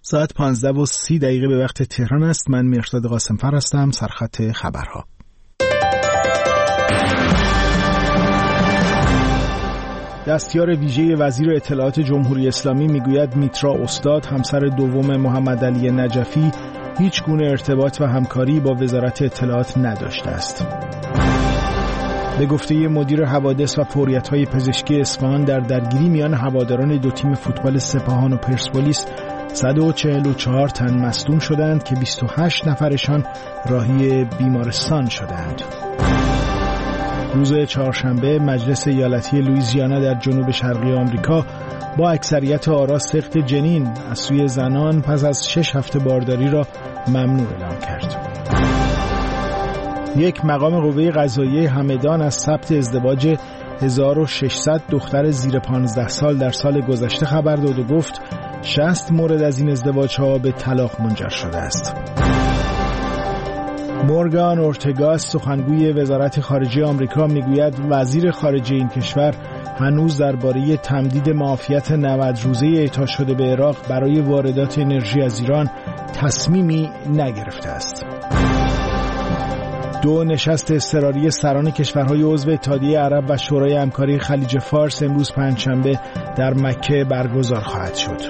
ساعت 15:30 به وقت تهران است. من مهرداد قاسم‌فر هستم. سرخط خبرها. دستیار ویژه وزیر اطلاعات جمهوری اسلامی میگوید میترا استاد همسر دوم محمد علی نجفی هیچ گونه ارتباط و همکاری با وزارت اطلاعات نداشته است. به گفته مدیر حوادث و فوریت‌های پزشکی اصفهان، در درگیری میان هواداران دو تیم فوتبال سپاهان و پرسپولیس 144 تن مصدوم شدند که 28 نفرشان راهی بیمارستان شدند. روز چهارشنبه مجلس ایالتی لوئیزیانا در جنوب شرقی آمریکا با اکثریت آرا سقط جنین از سوی زنان پس از 6 هفته بارداری را ممنوع اعلام کرد. یک مقام قوه قضاییه همدان از ثبت ازدواج 1600 دختر زیر 15 سال در سال گذشته خبر داد و گفت 60 مورد از این ازدواج‌ها به طلاق منجر شده است. مورگان اورتگاس، سخنگوی وزارت خارجه آمریکا، میگوید وزیر خارجه این کشور هنوز درباره تمدید معافیت 90 روزه اعطا شده به عراق برای واردات انرژی از ایران تصمیمی نگرفته است. 2 نشست اضطراری سران کشورهای عضو اتحادیه عرب و شورای همکاری خلیج فارس امروز پنجشنبه در مکه برگزار خواهد شد.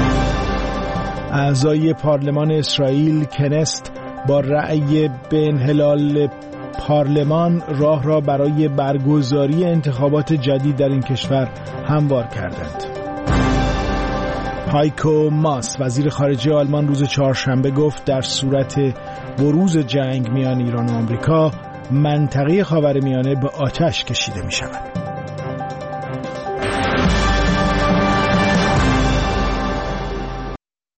اعضای پارلمان اسرائیل کنست با رأی به انحلال پارلمان راه را برای برگزاری انتخابات جدید در این کشور هموار کردند. هایکو ماس، وزیر خارجه آلمان، روز چهارشنبه گفت در صورت بروز جنگ میان ایران و آمریکا منطقه خاورمیانه به آتش کشیده می شود.